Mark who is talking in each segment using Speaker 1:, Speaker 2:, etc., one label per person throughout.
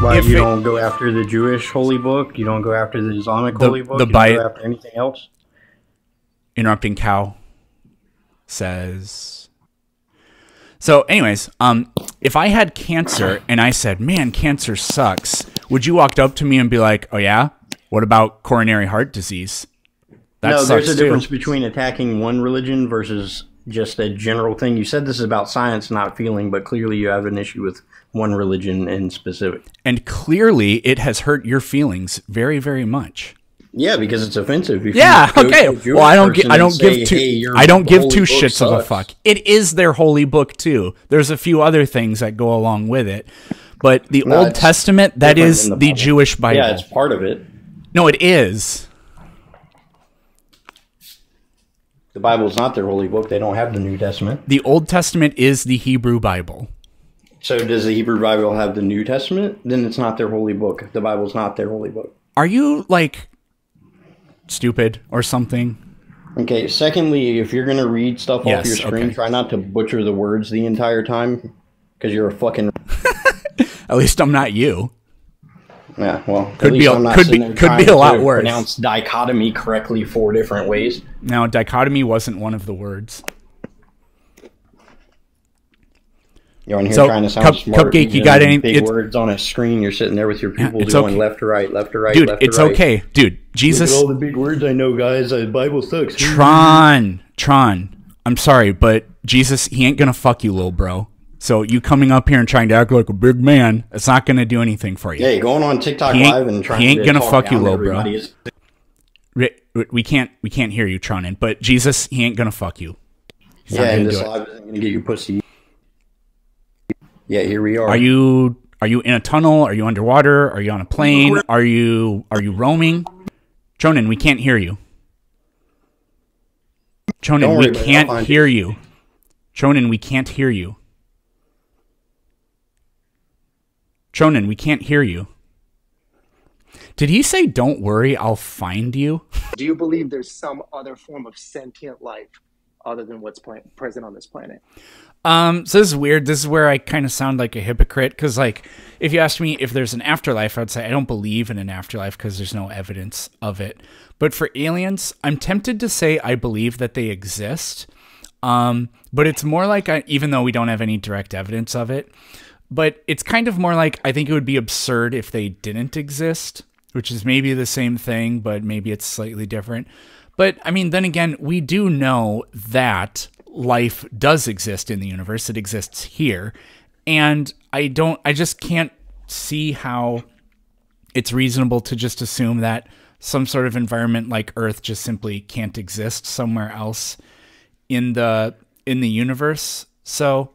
Speaker 1: But you don't go after the Jewish holy book. You don't go after the Islamic holy book. You don't go after anything else.
Speaker 2: Interrupting cow says. So, anyways, if I had cancer and I said, "Man, cancer sucks," would you walk up to me and be like, "Oh yeah, what about coronary heart disease?"
Speaker 1: No, there's a difference between attacking one religion versus just a general thing. You said this is about science, not feeling, but clearly you have an issue with one religion in specific.
Speaker 2: And clearly it has hurt your feelings very, very much.
Speaker 1: Yeah, because it's offensive.
Speaker 2: If okay. Well, I don't give two shits of a fuck. It is their holy book too. There's a few other things that go along with it. But the Old Testament, that is the Jewish Bible.
Speaker 1: Yeah, it's part of it.
Speaker 2: No, it is.
Speaker 1: The Bible's not their holy book. They don't have the New Testament.
Speaker 2: The Old Testament is the Hebrew Bible.
Speaker 1: So does the Hebrew Bible have the New Testament? Then it's not their holy book. The Bible's not their holy book.
Speaker 2: Are you, like, stupid or something?
Speaker 1: Okay, secondly, if you're going to read stuff off your screen, try not to butcher the words the entire time, because you're a fucking...
Speaker 2: At least I'm not you.
Speaker 1: Yeah, well,
Speaker 2: could be a lot worse.
Speaker 1: Pronounce dichotomy correctly 4 different ways.
Speaker 2: No, dichotomy wasn't one of the words.
Speaker 1: You're on here trying to sound smart.
Speaker 2: Cupcake, you got any
Speaker 1: big words on a screen? You're sitting there with your pupils going left to right, left to right,
Speaker 2: dude,
Speaker 1: left to right.
Speaker 2: Dude, it's okay. Dude, Jesus.
Speaker 1: Look at all the big words I know, guys. The Bible sucks.
Speaker 2: Tron. I'm sorry, but Jesus, he ain't gonna fuck you, little bro. So you coming up here and trying to act like a big man, it's not going to do anything for you.
Speaker 1: Yeah, you're going on TikTok Live and trying to...
Speaker 2: He ain't going to fuck you, little bro. We can't hear you, Tronin, but Jesus, he ain't going to fuck you.
Speaker 1: Yeah, and this live isn't going to get your pussy. Yeah, here we are.
Speaker 2: Are you in a tunnel? Are you underwater? Are you on a plane? Are you roaming? Tronin, we can't hear you. Tronin, we can't hear you. Tronin, we can't hear you. Tronin, we can't hear you. Did he say, "Don't worry, I'll find you"?
Speaker 3: Do you believe there's some other form of sentient life other than what's present on this planet?
Speaker 2: So this is weird. This is where I kind of sound like a hypocrite, because, like, if you asked me if there's an afterlife, I'd say I don't believe in an afterlife because there's no evidence of it. But for aliens, I'm tempted to say I believe that they exist. But it's more like, even though we don't have any direct evidence of it, but it's kind of more like I think it would be absurd if they didn't exist, which is maybe the same thing, but maybe it's slightly different. But, I mean, then again, we do know that life does exist in the universe. It exists here. And I just can't see how it's reasonable to just assume that some sort of environment like Earth just simply can't exist somewhere else in the universe. So,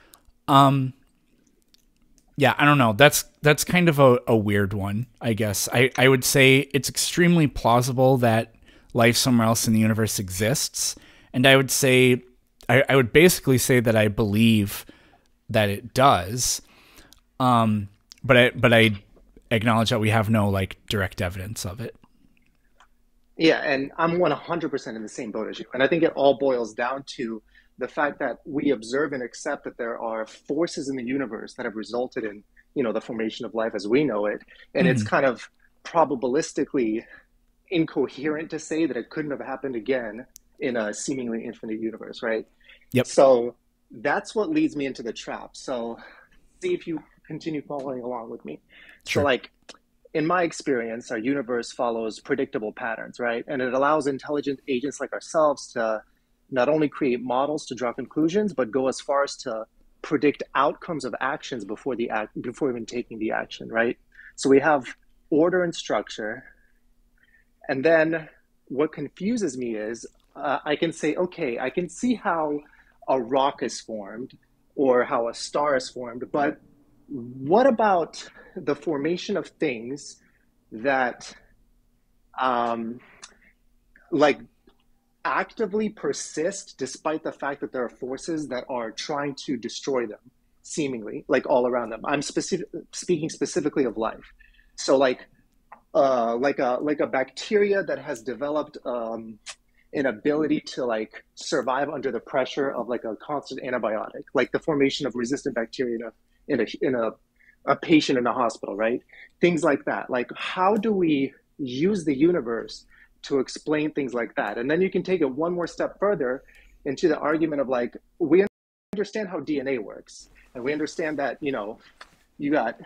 Speaker 2: yeah, I don't know. That's kind of a weird one, I guess. I would say it's extremely plausible that life somewhere else in the universe exists. And I would say, I would basically say that I believe that it does. But I acknowledge that we have no, like, direct evidence of it.
Speaker 3: Yeah, and I'm 100% in the same boat as you. And I think it all boils down to the fact that we observe and accept that there are forces in the universe that have resulted in, the formation of life as we know it. And it's kind of probabilistically incoherent to say that it couldn't have happened again in a seemingly infinite universe, right?
Speaker 2: Yep.
Speaker 3: So that's what leads me into the trap. So see if you continue following along with me.
Speaker 2: Sure.
Speaker 3: So, like, in my experience, our universe follows predictable patterns, right? And it allows intelligent agents like ourselves to not only create models to draw conclusions, but go as far as to predict outcomes of actions before even taking the action, right? So we have order and structure. And then what confuses me is I can say, okay, I can see how a rock is formed or how a star is formed, but what about the formation of things that like actively persist despite the fact that there are forces that are trying to destroy them, seemingly, like all around them? I'm speaking specifically of life. So like a bacteria that has developed an ability to, like, survive under the pressure of, like, a constant antibiotic, like the formation of resistant bacteria in a a patient in a hospital, right? Things like that. Like, how do we use the universe to explain things like that? And then you can take it one more step further into the argument of like, we understand how DNA works, and we understand that, you know, you got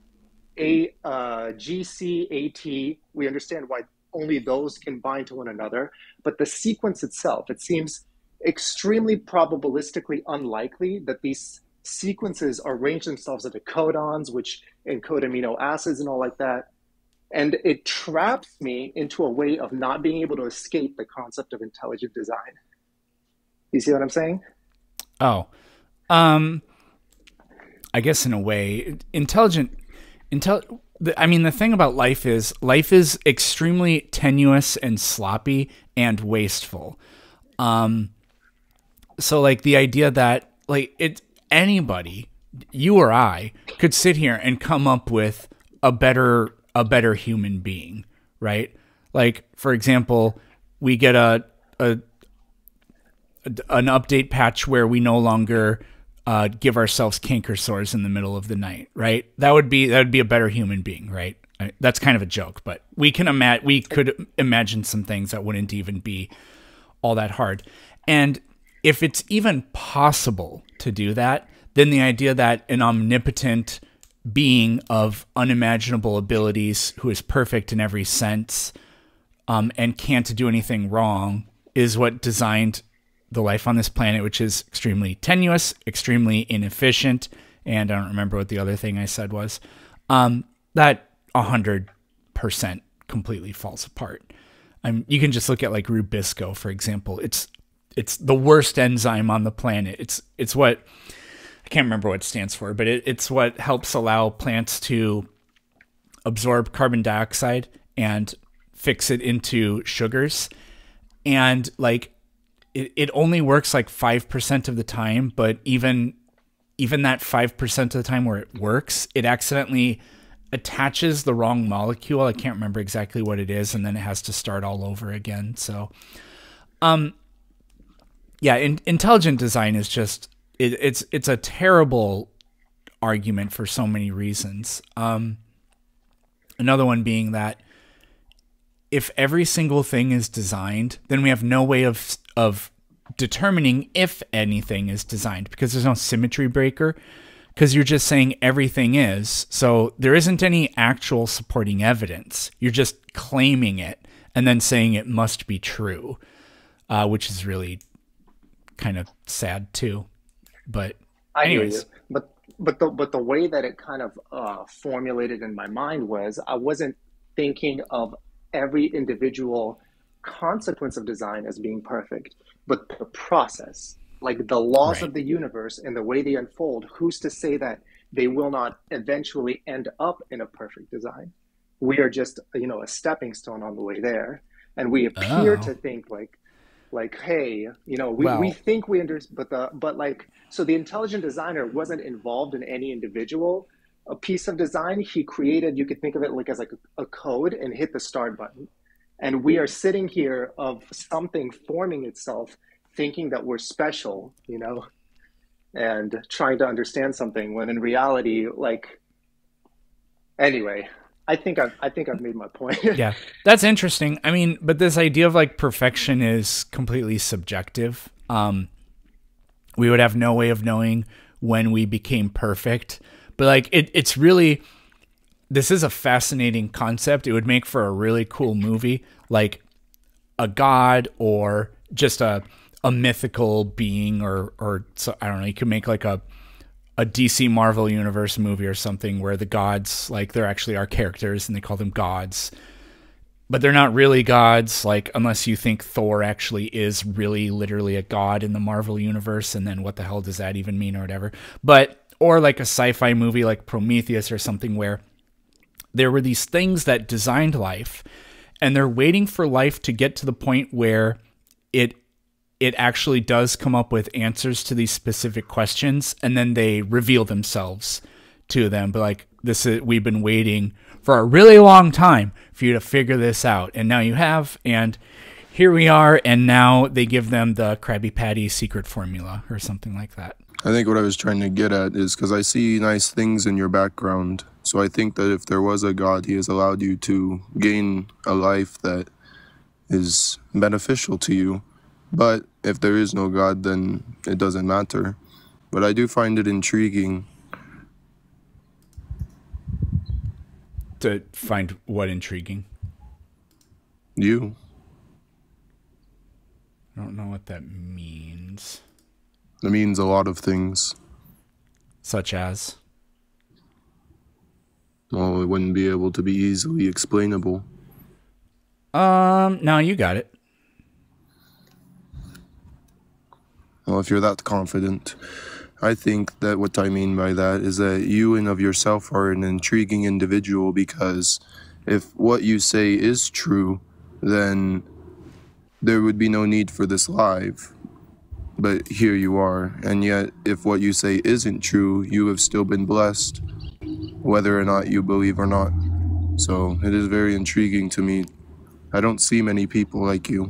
Speaker 3: G, C, A, T. We understand why only those can bind to one another. But the sequence itself, it seems extremely probabilistically unlikely that these sequences arrange themselves into codons, which encode amino acids and all like that. And it traps me into a way of not being able to escape the concept of intelligent design. You see what I'm saying?
Speaker 2: Oh, I guess in a way, I mean, the thing about life is extremely tenuous and sloppy and wasteful. So like the idea that like anybody, you or I, could sit here and come up with a better human being, right? Like, for example, we get an update patch where we no longer give ourselves canker sores in the middle of the night, right? That would be a better human being, right? That's kind of a joke, but we could imagine some things that wouldn't even be all that hard. And if it's even possible to do that, then the idea that an omnipotent being of unimaginable abilities who is perfect in every sense and can't do anything wrong is what designed the life on this planet, which is extremely tenuous, extremely inefficient, and I don't remember what the other thing I said was, that 100% completely falls apart. You can just look at like Rubisco, for example. It's the worst enzyme on the planet. It's what, I can't remember what it stands for, but it's what helps allow plants to absorb carbon dioxide and fix it into sugars. And like, it only works like 5% of the time, but even that 5% of the time where it works, it accidentally attaches the wrong molecule. I can't remember exactly what it is, and then it has to start all over again. So, yeah, intelligent design is just it's a terrible argument for so many reasons. Another one being that if every single thing is designed, then we have no way of determining if anything is designed, because there's no symmetry breaker, because you're just saying everything is. So there isn't any actual supporting evidence. You're just claiming it and then saying it must be true, which is really kind of sad too. But anyways,
Speaker 3: but the way that it kind of formulated in my mind was, I wasn't thinking of every individual consequence of design as being perfect, but the process, like the laws of the universe and the way they unfold, who's to say that they will not eventually end up in a perfect design? We are just, a stepping stone on the way there. And we appear to think like, hey, we think we understand, so the intelligent designer wasn't involved in any individual a piece of design. He created, you could think of it like as like a code, and hit the start button. And we are sitting here of something forming itself, thinking that we're special, and trying to understand something, when in reality, anyway, I think I've made my point.
Speaker 2: Yeah, that's interesting. I mean, but this idea of like perfection is completely subjective. We would have no way of knowing when we became perfect, but like it's really, this is a fascinating concept. It would make for a really cool movie, like a god or just a mythical being, or so, I don't know. You could make like a DC Marvel Universe movie or something where the gods, like, they're actually our characters and they call them gods, but they're not really gods, like, unless you think Thor actually is really literally a god in the Marvel Universe, and then what the hell does that even mean, or whatever. But, or like a sci-fi movie like Prometheus or something, where there were these things that designed life, and they're waiting for life to get to the point where it actually does come up with answers to these specific questions, and then they reveal themselves to them. But like, we've been waiting for a really long time for you to figure this out, and now you have, and here we are, and now they give them the Krabby Patty secret formula or something like that.
Speaker 4: I think what I was trying to get at is because I see nice things in your background. So I think that if there was a God, he has allowed you to gain a life that is beneficial to you. But if there is no God, then it doesn't matter. But I do find it intriguing.
Speaker 2: To find what intriguing?
Speaker 4: You.
Speaker 2: I don't know what that means.
Speaker 4: It means a lot of things.
Speaker 2: Such as?
Speaker 4: Well, it wouldn't be able to be easily explainable.
Speaker 2: No, you got it.
Speaker 4: Well, if you're that confident, I think that what I mean by that is that you in of yourself are an intriguing individual, because if what you say is true, then there would be no need for this live. But here you are, and yet if what you say isn't true, you have still been blessed, whether or not you believe or not. So it is very intriguing to me. I don't see many people like you.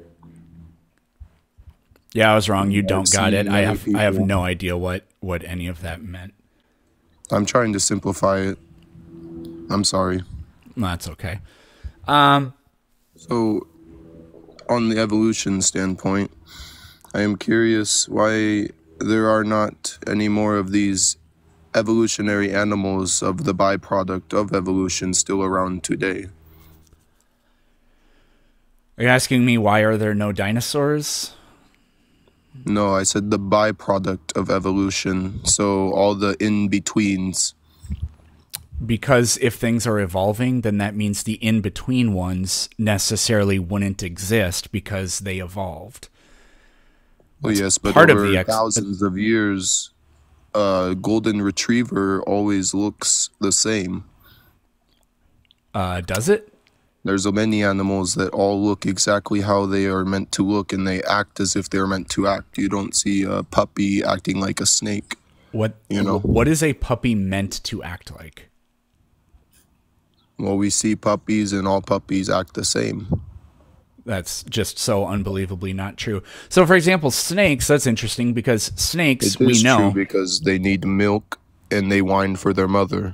Speaker 2: Yeah, I was wrong. You don't got it. I have no idea what any of that meant.
Speaker 4: I'm trying to simplify it. I'm sorry.
Speaker 2: That's okay.
Speaker 4: So, on the evolution standpoint, I am curious why there are not any more of these evolutionary animals of the byproduct of evolution still around today.
Speaker 2: Are you asking me why are there no dinosaurs?
Speaker 4: No, I said the byproduct of evolution, so all the in-betweens.
Speaker 2: Because if things are evolving, then that means the in-between ones necessarily wouldn't exist because they evolved.
Speaker 4: Well, yes, but over thousands of years, golden retriever always looks the same.
Speaker 2: Does it?
Speaker 4: There's so many animals that all look exactly how they are meant to look, and they act as if they're meant to act. You don't see a puppy acting like a snake.
Speaker 2: What is a puppy meant to act like?
Speaker 4: Well, we see puppies, and all puppies act the same.
Speaker 2: That's just so unbelievably not true. So, for example, snakes, that's interesting because snakes, we know. It is true
Speaker 4: because they need milk and they whine for their mother.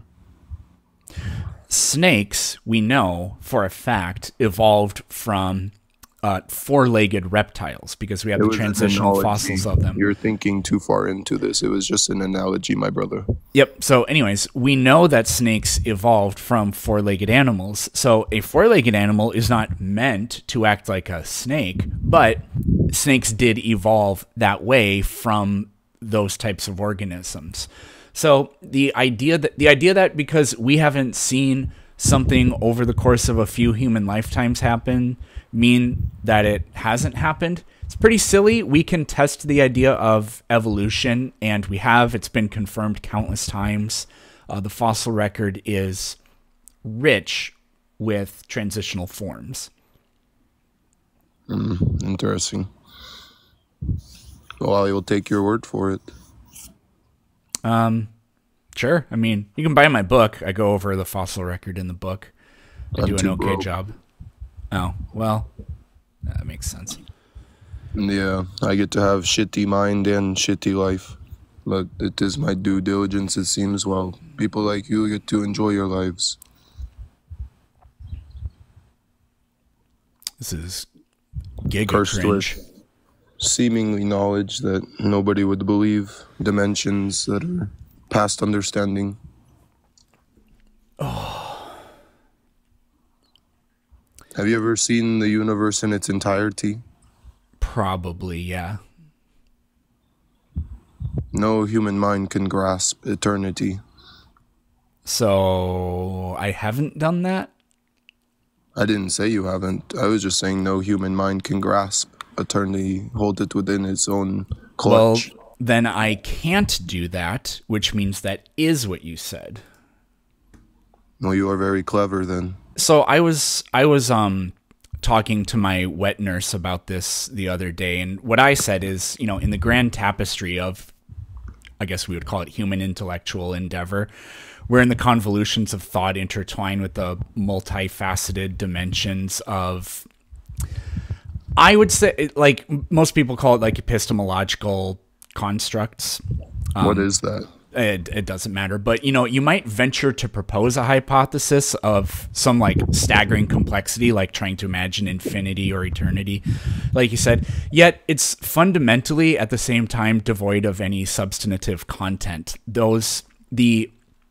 Speaker 2: Snakes, we know for a fact, evolved from four-legged reptiles because we have the transitional fossils of them.
Speaker 4: You're thinking too far into this. It was just an analogy, my brother.
Speaker 2: Yep. So anyways, we know that snakes evolved from four-legged animals. So a four-legged animal is not meant to act like a snake, but snakes did evolve that way from those types of organisms. So the idea that because we haven't seen something over the course of a few human lifetimes happen mean that it hasn't happened, it's pretty silly. We can test the idea of evolution, and we have. It's been confirmed countless times. The fossil record is rich with transitional forms.
Speaker 4: Interesting. Well, I will take your word for it.
Speaker 2: Sure. I mean, you can buy my book. I go over the fossil record in the book. I do an okay job. Oh, well, that makes sense.
Speaker 4: Yeah, I get to have shitty mind and shitty life. But it is my due diligence, it seems. Well, people like you get to enjoy your lives.
Speaker 2: This is giga cringe.
Speaker 4: Seemingly knowledge that nobody would believe. Dimensions that are past understanding.
Speaker 2: Oh.
Speaker 4: Have you ever seen the universe in its entirety?
Speaker 2: Probably, yeah.
Speaker 4: No human mind can grasp eternity.
Speaker 2: So, I haven't done that?
Speaker 4: I didn't say you haven't. I was just saying no human mind can grasp eternity, hold it within its own clutch.
Speaker 2: Well, then I can't do that, which means that is what you said.
Speaker 4: Well, you are very clever then.
Speaker 2: So I was talking to my wet nurse about this the other day, and what I said is, in the grand tapestry of, I guess we would call it human intellectual endeavor, wherein the convolutions of thought intertwine with the multifaceted dimensions of, I would say, like most people call it like epistemological constructs.
Speaker 4: What is that?
Speaker 2: It doesn't matter, but you might venture to propose a hypothesis of some like staggering complexity, like trying to imagine infinity or eternity, like you said, yet it's fundamentally at the same time devoid of any substantive content. The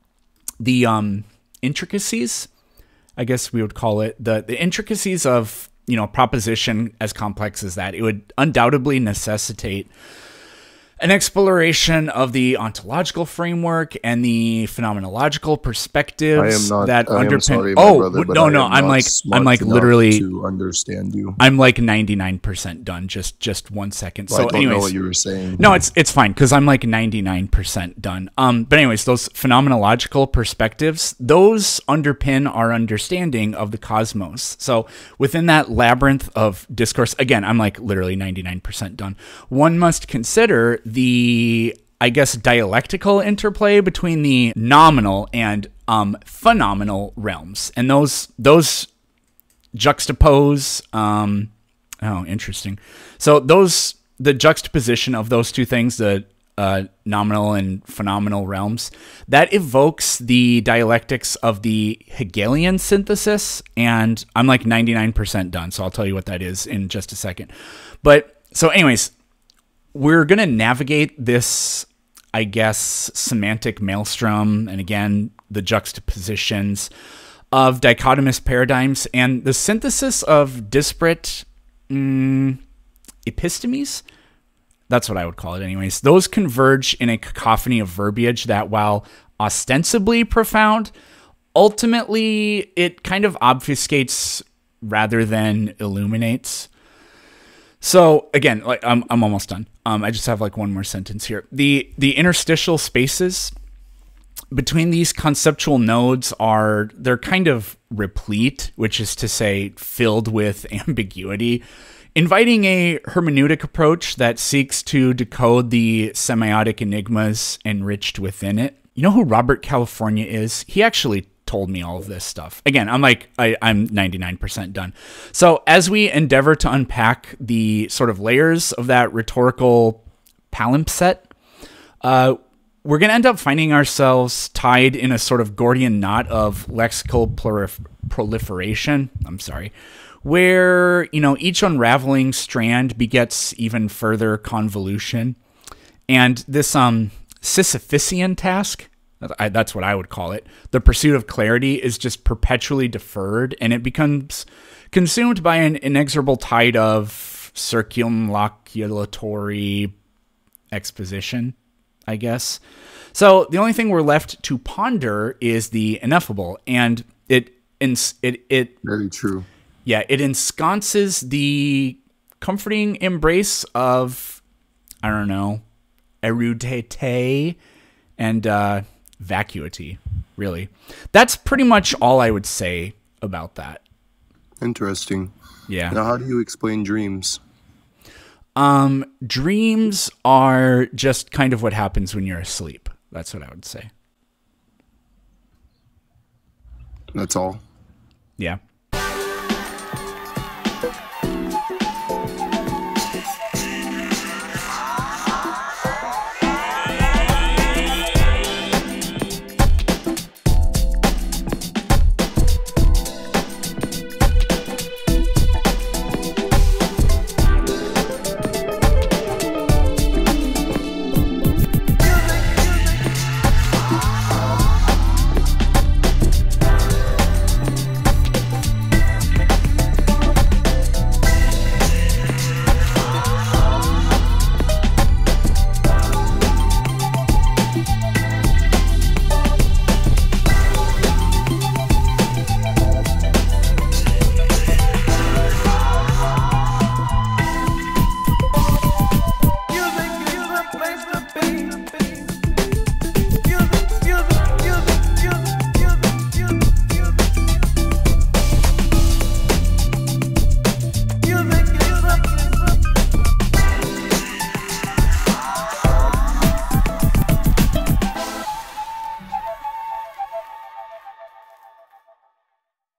Speaker 2: intricacies, I guess we would call it, the intricacies of a proposition as complex as that, it would undoubtedly necessitate an exploration of the ontological framework and the phenomenological perspectives that underpin. I'm like literally
Speaker 4: to understand you.
Speaker 2: I'm like 99% done. Just 1 second.
Speaker 4: Well, so, I don't know what you were saying.
Speaker 2: No, it's fine because I'm like 99% done. But anyways, those phenomenological perspectives, those underpin our understanding of the cosmos. So within that labyrinth of discourse, again, I'm like literally 99% done. One must consider the, I guess, dialectical interplay between the nominal and phenomenal realms, and those juxtapose. Interesting. So the juxtaposition of those two things, the nominal and phenomenal realms, that evokes the dialectics of the Hegelian synthesis, and I'm like 99% done. So I'll tell you what that is in just a second. But so, anyways. We're going to navigate this, I guess, semantic maelstrom, and again, the juxtapositions of dichotomous paradigms and the synthesis of disparate epistemes. That's what I would call it anyways. Those converge in a cacophony of verbiage that, while ostensibly profound, ultimately it kind of obfuscates rather than illuminates. So again, like I'm almost done. I just have like one more sentence here. The interstitial spaces between these conceptual nodes they're kind of replete, which is to say filled with ambiguity, inviting a hermeneutic approach that seeks to decode the semiotic enigmas enriched within it. You know who Robert California is? He actually told me all of this stuff. Again, I'm 99% done. So as we endeavor to unpack the sort of layers of that rhetorical palimpsest, we're going to end up finding ourselves tied in a sort of Gordian knot of lexical proliferation. Where, each unraveling strand begets even further convolution. And this Sisyphean task, that's what I would call it, the pursuit of clarity, is just perpetually deferred, and it becomes consumed by an inexorable tide of circumloculatory exposition, I guess. So the only thing we're left to ponder is the ineffable, and it
Speaker 4: very true.
Speaker 2: Yeah, it ensconces the comforting embrace of, I don't know, erudite and vacuity, really. That's pretty much all I would say about that.
Speaker 4: Interesting.
Speaker 2: Yeah.
Speaker 4: Now, how do you explain dreams?
Speaker 2: Dreams are just kind of what happens when you're asleep. That's what I would say.
Speaker 4: That's all?
Speaker 2: Yeah.